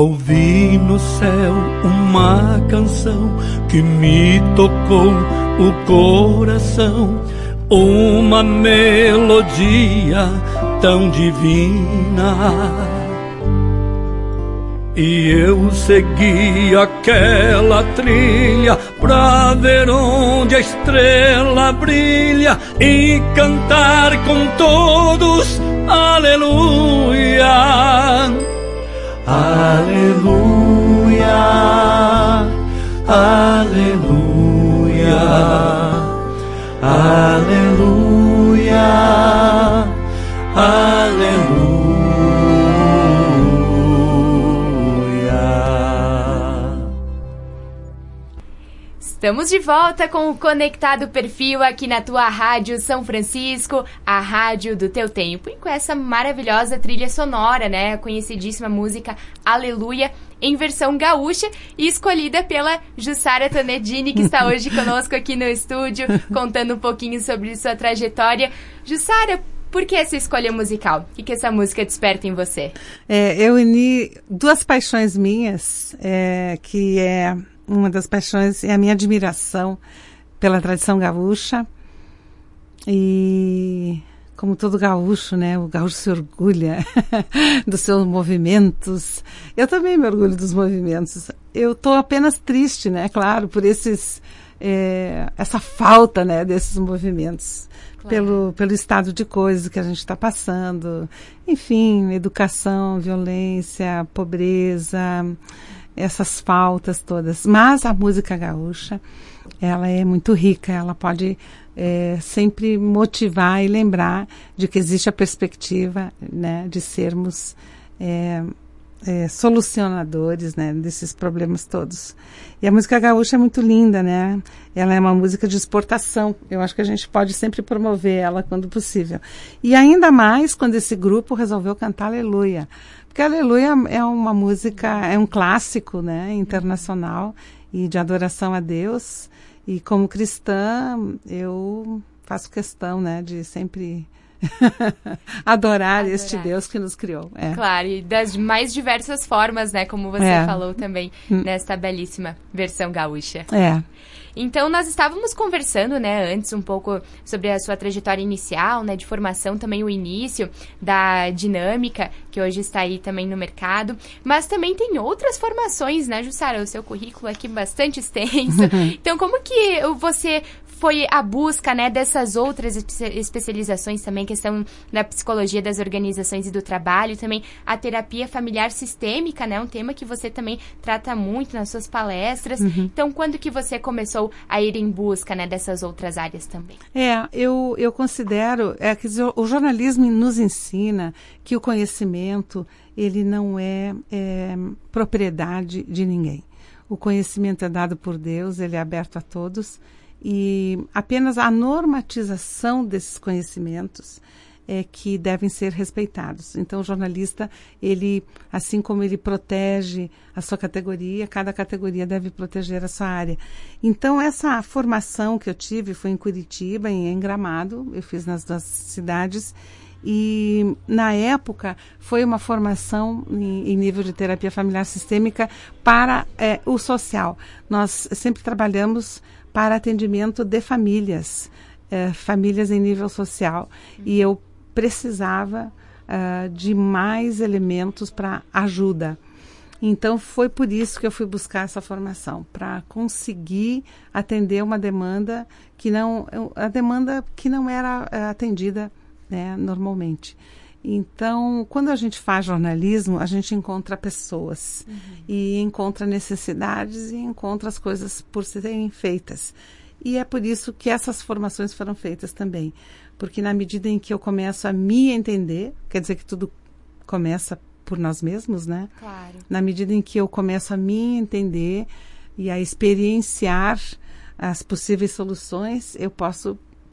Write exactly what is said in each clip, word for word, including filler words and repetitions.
Ouvi no céu uma canção que me tocou o coração, uma melodia tão divina. E eu segui aquela trilha pra ver onde a estrela brilha e cantar com todos, aleluia, aleluia, aleluia, aleluia, aleluia. Estamos de volta com o Conectado Perfil aqui na tua Rádio São Francisco, a rádio do teu tempo. E com essa maravilhosa trilha sonora, né? A conhecidíssima música Aleluia, em versão gaúcha e escolhida pela Jussara Tonedini, que está hoje conosco aqui no estúdio, contando um pouquinho sobre sua trajetória. Jussara, por que essa escolha musical? O que, que essa música desperta em você? É, eu uni duas paixões minhas, é, que é... Uma das paixões é a minha admiração pela tradição gaúcha. E, como todo gaúcho, né? O gaúcho se orgulha dos seus movimentos. Eu também me orgulho dos movimentos. Eu estou apenas triste, né? Claro, por esses, é, essa falta, né? Desses movimentos. Claro. Pelo, pelo estado de coisas que a gente está passando. Enfim, educação, violência, pobreza... essas faltas todas. Mas a música gaúcha, ela é muito rica, ela pode é, sempre motivar e lembrar de que existe a perspectiva, né, de sermos é, é, solucionadores, né, desses problemas todos. E a música gaúcha é muito linda, né? Ela é uma música de exportação. Eu acho que a gente pode sempre promover ela quando possível. E ainda mais quando esse grupo resolveu cantar Aleluia. Porque Aleluia é uma música, é um clássico, né, internacional e de adoração a Deus. E como cristã, eu faço questão, né, de sempre adorar, adorar este Deus que nos criou. É. Claro, e das mais diversas formas, né, como você é. falou também, nesta belíssima versão gaúcha. É. Então, nós estávamos conversando, né, antes um pouco sobre a sua trajetória inicial, né, de formação, também o início da dinâmica, que hoje está aí também no mercado, mas também tem outras formações, né, Jussara? O seu currículo aqui bastante extenso. Então, como que você foi a busca, né, dessas outras espe- especializações também, questão da psicologia das organizações e do trabalho, também a terapia familiar sistêmica, né, um tema que você também trata muito nas suas palestras. Uhum. Então, quando que você começou a ir em busca, né, dessas outras áreas também? É, eu, eu considero, é, quer dizer, o jornalismo nos ensina que o conhecimento, ele não é, é propriedade de ninguém. O conhecimento é dado por Deus, ele é aberto a todos, e apenas a normatização desses conhecimentos é que devem ser respeitados. Então, o jornalista, ele, assim como ele protege a sua categoria, cada categoria deve proteger a sua área. Então, essa formação que eu tive foi em Curitiba, em Gramado, eu fiz nas duas cidades, e na época foi uma formação em, em nível de terapia familiar sistêmica para é, o social. Nós sempre trabalhamos para atendimento de famílias, eh, famílias em nível social. Uhum. E eu precisava uh, de mais elementos para ajuda. Então, foi por isso que eu fui buscar essa formação, para conseguir atender uma demanda que não, a demanda que não era uh, atendida, né, normalmente. Então, quando a gente faz jornalismo, a gente encontra pessoas, uhum, e encontra necessidades e encontra as coisas por serem feitas. E é por isso que essas formações foram feitas também. Porque na medida em que eu começo a me entender, quer dizer que tudo começa por nós mesmos, né? Claro. Na medida em que eu começo a me entender e a experienciar as possíveis soluções, eu posso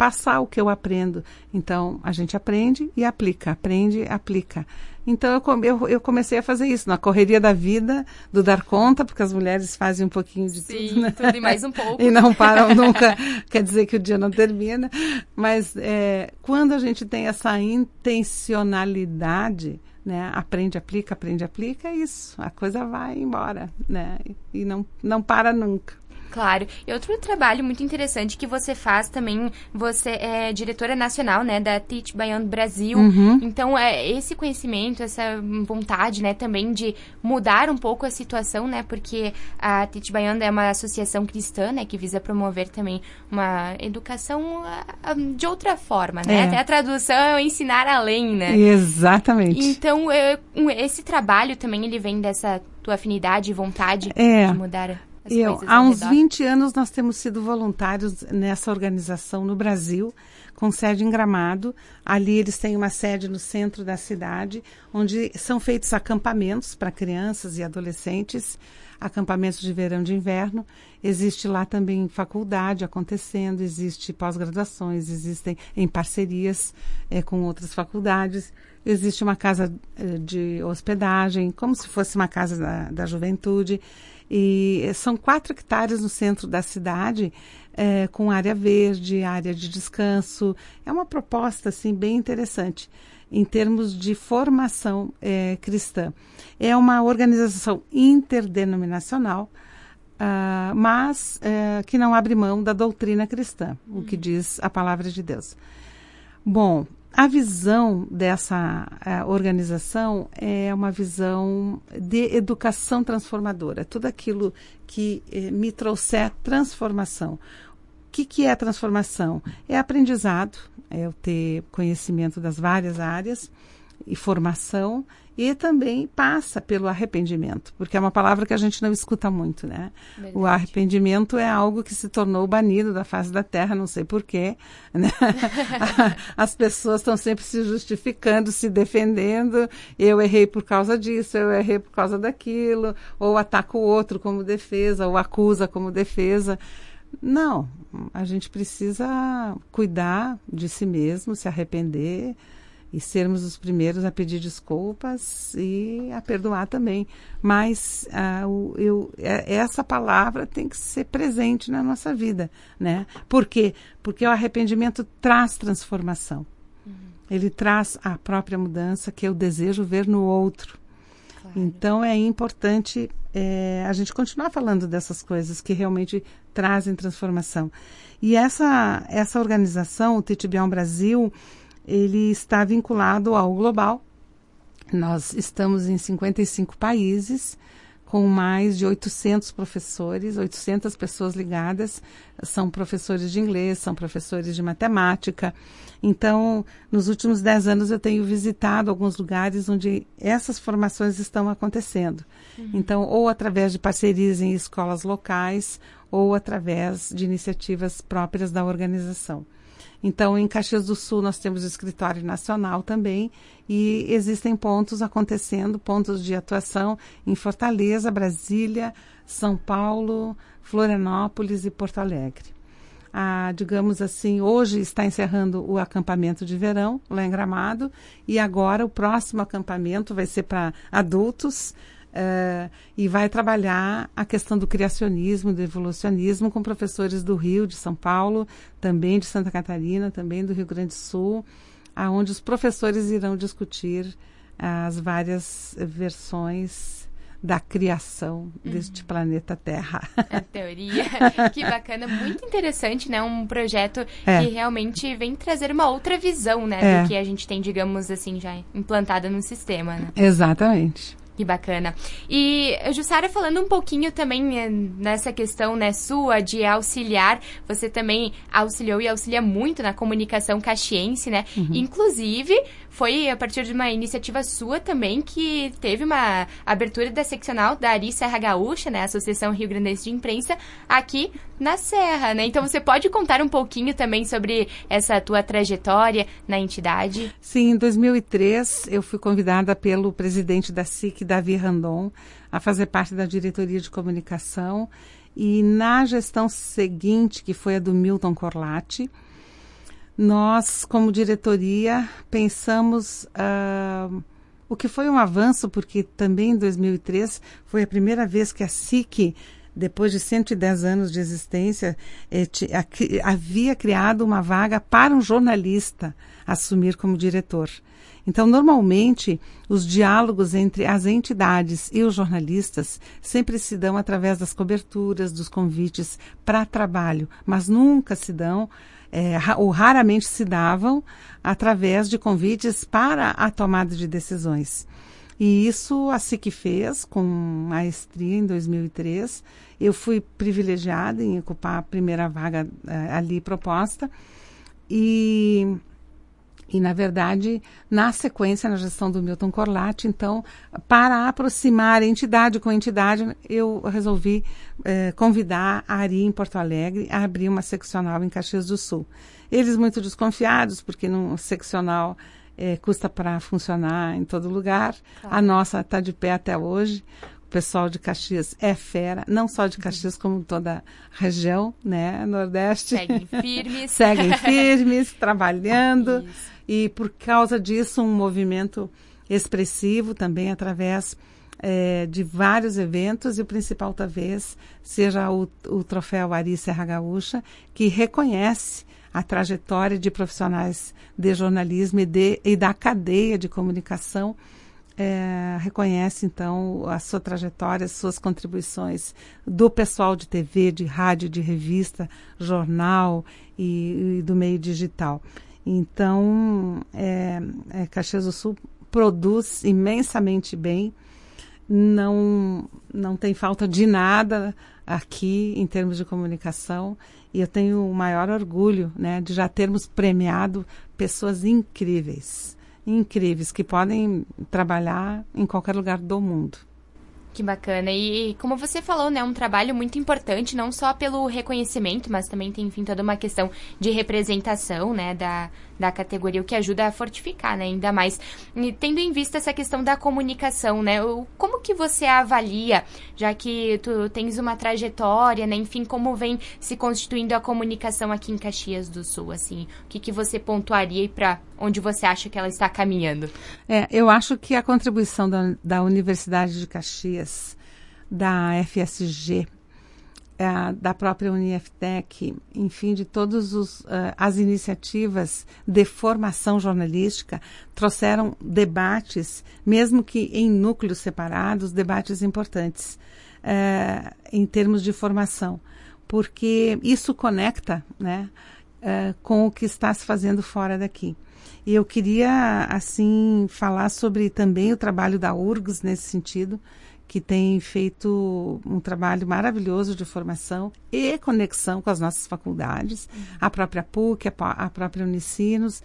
passar o que eu aprendo. Então, a gente aprende e aplica, aprende e aplica. Então, eu, come- eu, eu comecei a fazer isso, na correria da vida, do dar conta, porque as mulheres fazem um pouquinho de Sim, tudo, né? tudo e mais um pouco. E não param nunca, quer dizer que o dia não termina. Mas é, quando a gente tem essa intencionalidade, né? Aprende, aplica, aprende, aplica, é isso. A coisa vai embora, né? E não, não para nunca. Claro. E outro trabalho muito interessante que você faz também, você é diretora nacional, né, da Teach Beyond Brasil. Uhum. Então, é esse conhecimento, essa vontade, né, também de mudar um pouco a situação, né, porque a Teach Beyond é uma associação cristã, né, que visa promover também uma educação ah, de outra forma, né? É. Até a tradução é ensinar além, né? Exatamente. Então, é, um, esse trabalho também, ele vem dessa tua afinidade e vontade É. de mudar as Eu, coisas há ao uns redor. vinte anos nós temos sido voluntários nessa organização no Brasil, com sede em Gramado. Ali eles têm uma sede no centro da cidade, onde são feitos acampamentos para crianças e adolescentes, acampamentos de verão e de inverno. Existe lá também faculdade acontecendo, existe pós-graduações, existem em parcerias eh, com outras faculdades. Existe uma casa eh, de hospedagem, como se fosse uma casa da, da juventude. E são quatro hectares no centro da cidade, eh, com área verde, área de descanso. É uma proposta assim, bem interessante em termos de formação eh, cristã. É uma organização interdenominacional, ah, mas eh, que não abre mão da doutrina cristã, uhum. o que diz a palavra de Deus. Bom, a visão dessa uh, organização é uma visão de educação transformadora. Tudo aquilo que eh, me trouxer transformação. O que, que é transformação? É aprendizado, é eu ter conhecimento das várias áreas e formação, e também passa pelo arrependimento, porque é uma palavra que a gente não escuta muito, né? Verdade. O arrependimento é algo que se tornou banido da face da terra, não sei porquê, né? As pessoas estão sempre se justificando, se defendendo, eu errei por causa disso, eu errei por causa daquilo, ou ataca o outro como defesa, ou acusa como defesa. Não, a gente precisa cuidar de si mesmo, se arrepender, e sermos os primeiros a pedir desculpas e a perdoar também. Mas ah, o, eu, essa palavra tem que ser presente na nossa vida, né? Por quê? Porque o arrependimento traz transformação. Uhum. Ele traz a própria mudança que eu desejo ver no outro. Claro. Então, é importante é, a gente continuar falando dessas coisas que realmente trazem transformação. E essa, essa organização, o Teach Beyond Brasil, ele está vinculado ao global. Nós estamos em cinquenta e cinco países, com mais de oitocentos professores, oitocentas pessoas ligadas. São professores de inglês, são professores de matemática. Então, nos últimos dez anos eu tenho visitado alguns lugares onde essas formações estão acontecendo. Uhum. Então, ou através de parcerias em escolas locais, ou através de iniciativas próprias da organização. Então, em Caxias do Sul, nós temos o escritório nacional também, e existem pontos acontecendo, pontos de atuação em Fortaleza, Brasília, São Paulo, Florianópolis e Porto Alegre. Ah, digamos assim, hoje está encerrando o acampamento de verão, lá em Gramado, e agora o próximo acampamento vai ser para adultos, Uh, e vai trabalhar a questão do criacionismo, do evolucionismo com professores do Rio, de São Paulo, também de Santa Catarina, também do Rio Grande do Sul, aonde os professores irão discutir as várias versões da criação uhum. deste planeta Terra. A teoria, que bacana, muito interessante, né? Um projeto é. que realmente vem trazer uma outra visão, né? É. Do que a gente tem, digamos assim, já implantada no sistema, né? Exatamente. Que bacana. E, Jussara, falando um pouquinho também eh, nessa questão, né, sua de auxiliar, você também auxiliou e auxilia muito na comunicação caxiense, né? Uhum. Inclusive, foi a partir de uma iniciativa sua também que teve uma abertura da seccional da Ari Serra Gaúcha, né, Associação Rio Grandense de Imprensa, aqui na Serra, né? Então, você pode contar um pouquinho também sobre essa tua trajetória na entidade? Sim, em dois mil e três, eu fui convidada pelo presidente da S I C, Davi Randon, a fazer parte da diretoria de comunicação, e na gestão seguinte, que foi a do Milton Corlatti, nós, como diretoria, pensamos uh, o que foi um avanço, porque também em dois mil e três foi a primeira vez que a S I C, depois de cento e dez anos de existência, eh, t- a- havia criado uma vaga para um jornalista assumir como diretor. Então, normalmente, os diálogos entre as entidades e os jornalistas sempre se dão através das coberturas, dos convites para trabalho, mas nunca se dão, é, ou raramente se davam, através de convites para a tomada de decisões. E isso a S I C fez com maestria em dois mil e três. Eu fui privilegiada em ocupar a primeira vaga é, ali proposta. E... E, na verdade, na sequência, na gestão do Milton Corlatti, então, para aproximar entidade com entidade, eu resolvi eh, convidar a ARI em Porto Alegre a abrir uma seccional em Caxias do Sul. Eles muito desconfiados, porque no seccional eh, custa para funcionar em todo lugar. Claro. A nossa está de pé até hoje. O pessoal de Caxias é fera, não só de Caxias, como toda a região, né, Nordeste. Seguem firmes. Seguem firmes, trabalhando. Isso. E, por causa disso, um movimento expressivo também através é, de vários eventos, e o principal, talvez, seja o, o troféu Ari Serra Gaúcha, que reconhece a trajetória de profissionais de jornalismo e, de, e da cadeia de comunicação, é, reconhece, então, a sua trajetória, as suas contribuições do pessoal de T V, de rádio, de revista, jornal e, e do meio digital. Então, é, é, Caxias do Sul produz imensamente bem, não, não tem falta de nada aqui em termos de comunicação, e eu tenho o maior orgulho, né, de já termos premiado pessoas incríveis, incríveis, que podem trabalhar em qualquer lugar do mundo. Que bacana. E como você falou, né, um trabalho muito importante, não só pelo reconhecimento, mas também tem, enfim, toda uma questão de representação, né, da, da categoria, o que ajuda a fortificar, né, ainda mais. E tendo em vista essa questão da comunicação, né, o, como que você avalia, já que tu tens uma trajetória, né, enfim, como vem se constituindo a comunicação aqui em Caxias do Sul, assim, o que que você pontuaria e para onde você acha que ela está caminhando? É, eu acho que a contribuição da, da Universidade de Caxias, da F S G, é, da própria Uniftec, enfim, de todas uh, as iniciativas de formação jornalística, trouxeram debates, mesmo que em núcleos separados, debates importantes uh, em termos de formação, porque isso conecta, né, uh, com o que está se fazendo fora daqui. E eu queria, assim, falar sobre também o trabalho da U R G S nesse sentido, que tem feito um trabalho maravilhoso de formação e conexão com as nossas faculdades, uhum. a própria P U C, a, a própria Unicinos,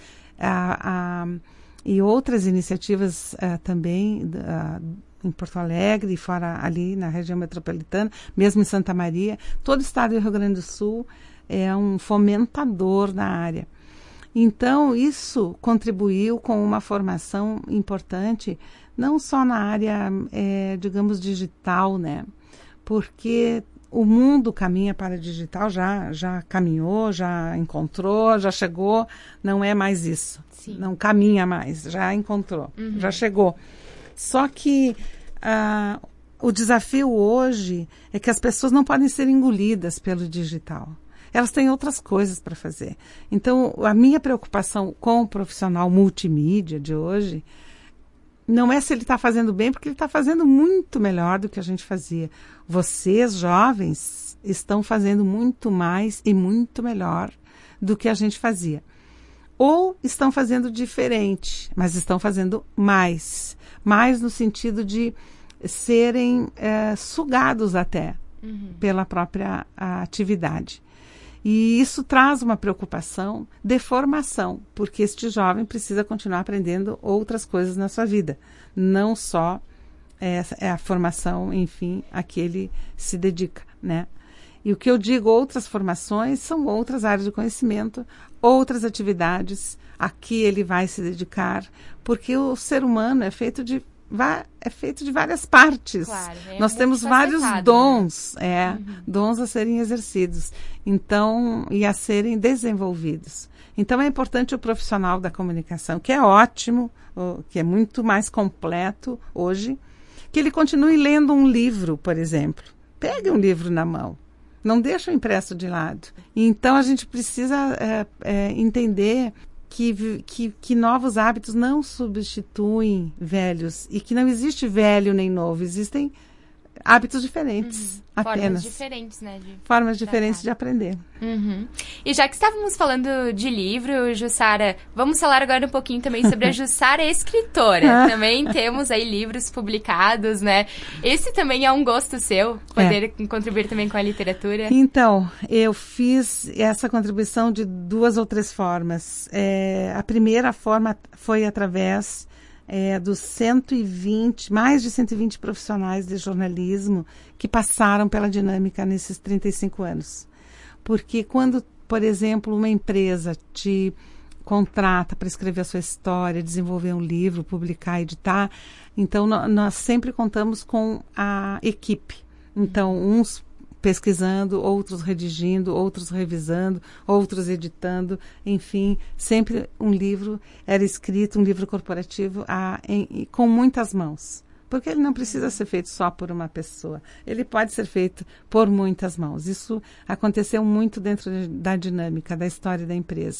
a, a, e outras iniciativas uh, também uh, em Porto Alegre e fora ali na região metropolitana, mesmo em Santa Maria. Todo o estado do Rio Grande do Sul é um fomentador na área. Então, isso contribuiu com uma formação importante, não só na área, é, digamos, digital, né? Porque o mundo caminha para digital, já, já caminhou, já encontrou, já chegou, não é mais isso. Sim. Não caminha mais, já encontrou, uhum. já chegou. Só que ah, o desafio hoje é que as pessoas não podem ser engolidas pelo digital. Elas têm outras coisas para fazer. Então, a minha preocupação com o profissional multimídia de hoje não é se ele está fazendo bem, porque ele está fazendo muito melhor do que a gente fazia. Vocês, jovens, estão fazendo muito mais e muito melhor do que a gente fazia. Ou estão fazendo diferente, mas estão fazendo mais. Mais no sentido de serem é, sugados até uhum. pela própria atividade. E isso traz uma preocupação de formação, porque este jovem precisa continuar aprendendo outras coisas na sua vida, não só é, é a formação, enfim, a que ele se dedica, né? E o que eu digo, outras formações, são outras áreas de conhecimento, outras atividades a que ele vai se dedicar, porque o ser humano é feito de é feito de várias partes. Claro, é Nós temos vários dons, né? é, uhum. dons a serem exercidos, então, e a serem desenvolvidos. Então, é importante o profissional da comunicação, que é ótimo, que é muito mais completo hoje, que ele continue lendo um livro, por exemplo. Pegue um livro na mão. Não deixa o impresso de lado. Então, a gente precisa é, é, entender que, que, que novos hábitos não substituem velhos e que não existe velho nem novo. Existem hábitos diferentes, uhum. apenas. Formas diferentes, né? De Formas diferentes de aprender. Uhum. E já que estávamos falando de livro, Jussara, vamos falar agora um pouquinho também sobre a Jussara escritora. Também temos aí livros publicados, né? Esse também é um gosto seu, poder é. contribuir também com a literatura? Então, eu fiz essa contribuição de duas ou três formas. É, a primeira forma foi através... É, dos cento e vinte, mais de cento e vinte profissionais de jornalismo que passaram pela Dinâmica nesses trinta e cinco anos. Porque quando, por exemplo, uma empresa te contrata para escrever a sua história, desenvolver um livro, publicar, editar, então no, nós sempre contamos com a equipe. Então, uns pesquisando, outros redigindo, outros revisando, outros editando, enfim, sempre um livro era escrito, um livro corporativo a, em, com muitas mãos. Porque ele não precisa ser feito só por uma pessoa, ele pode ser feito por muitas mãos. Isso aconteceu muito dentro da dinâmica, da história da empresa.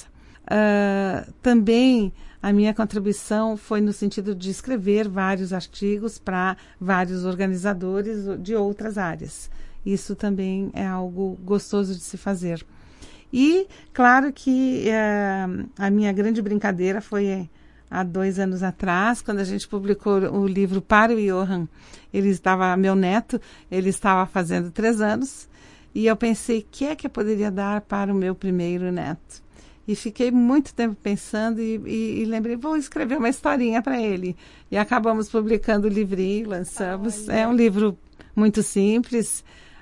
Uh, também a minha contribuição foi no sentido de escrever vários artigos para vários organizadores de outras áreas. Isso também é algo gostoso de se fazer. E, claro que uh, a minha grande brincadeira foi há dois anos atrás, quando a gente publicou o livro para o Johan. Ele estava, meu neto, ele estava fazendo três anos, e eu pensei, o que é que eu poderia dar para o meu primeiro neto? E fiquei muito tempo pensando e, e, e lembrei, vou escrever uma historinha para ele. E acabamos publicando o livrinho, lançamos. Olha. É um livro muito simples,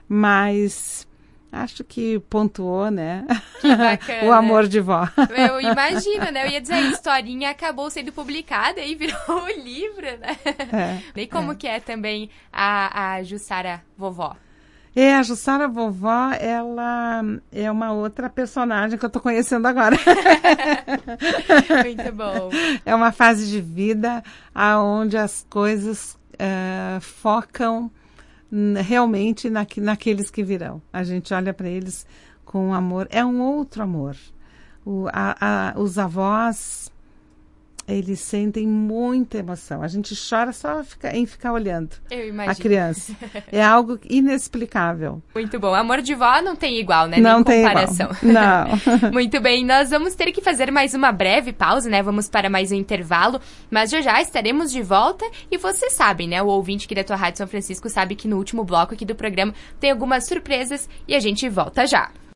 mas acho que pontuou, né? Que bacana. O amor de vó. Eu imagino, né? Eu ia dizer, a historinha acabou sendo publicada e virou um livro, né? É, e como é. que é também a, a Jussara vovó? É, a Jussara vovó, ela é uma outra personagem que eu tô conhecendo agora. Muito bom. É uma fase de vida onde as coisas uh, focam realmente na, naqueles que virão. A gente olha para eles com amor. É um outro amor. O, a, a, os avós, eles sentem muita emoção. A gente chora só fica, em ficar olhando Eu imagino. a criança. É algo inexplicável. Muito bom. Amor de vó não tem igual, né? Não Nem tem comparação. Igual. Não. Muito bem. Nós vamos ter que fazer mais uma breve pausa, né? Vamos para mais um intervalo. Mas já já estaremos de volta. E vocês sabem, né? O ouvinte aqui da tua Rádio São Francisco sabe que no último bloco aqui do programa tem algumas surpresas. E a gente volta já.